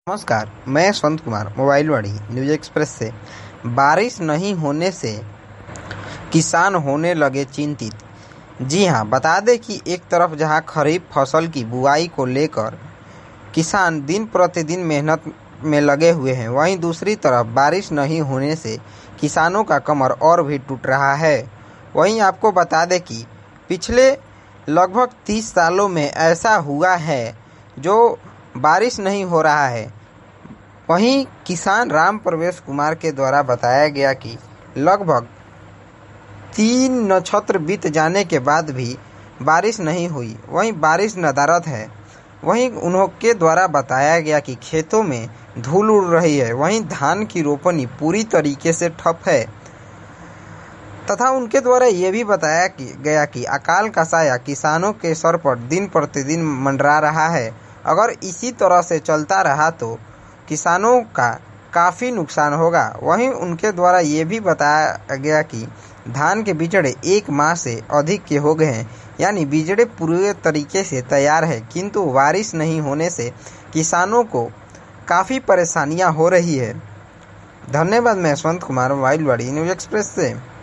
नमस्कार, मैं यशवंत कुमार मोबाइलवाड़ी न्यूज एक्सप्रेस से। बारिश नहीं होने से किसान होने लगे चिंतित। जी हां, बता दें कि एक तरफ जहां खरीफ फसल की बुआई को लेकर किसान दिन प्रतिदिन मेहनत में लगे हुए हैं, वहीं दूसरी तरफ बारिश नहीं होने से किसानों का कमर और भी टूट रहा है। वहीं आपको बता दें कि पिछले लगभग 30 सालों में ऐसा हुआ है जो बारिश नहीं हो रहा है। वहीं किसान राम प्रवेश कुमार के द्वारा बताया गया कि लगभग 3 नक्षत्र बीत जाने के बाद भी बारिश नहीं हुई, वहीं बारिश नदारद है। वहीं उनके द्वारा बताया गया कि खेतों में धूल उड़ रही है, वहीं धान की रोपनी पूरी तरीके से ठप है तथा उनके द्वारा ये भी बताया गया कि अकाल का साया किसानों के सर पर दिन प्रतिदिन मंडरा रहा है। अगर इसी तरह से चलता रहा तो किसानों का काफ़ी नुकसान होगा। वहीं उनके द्वारा ये भी बताया गया कि धान के बिचड़े 1 माह से अधिक के हो गए हैं, यानी बिचड़े पूरे तरीके से तैयार है, किंतु बारिश नहीं होने से किसानों को काफ़ी परेशानियां हो रही है। धन्यवाद। मैं यशवंत कुमार मोबाइलवाड़ी न्यूज एक्सप्रेस से।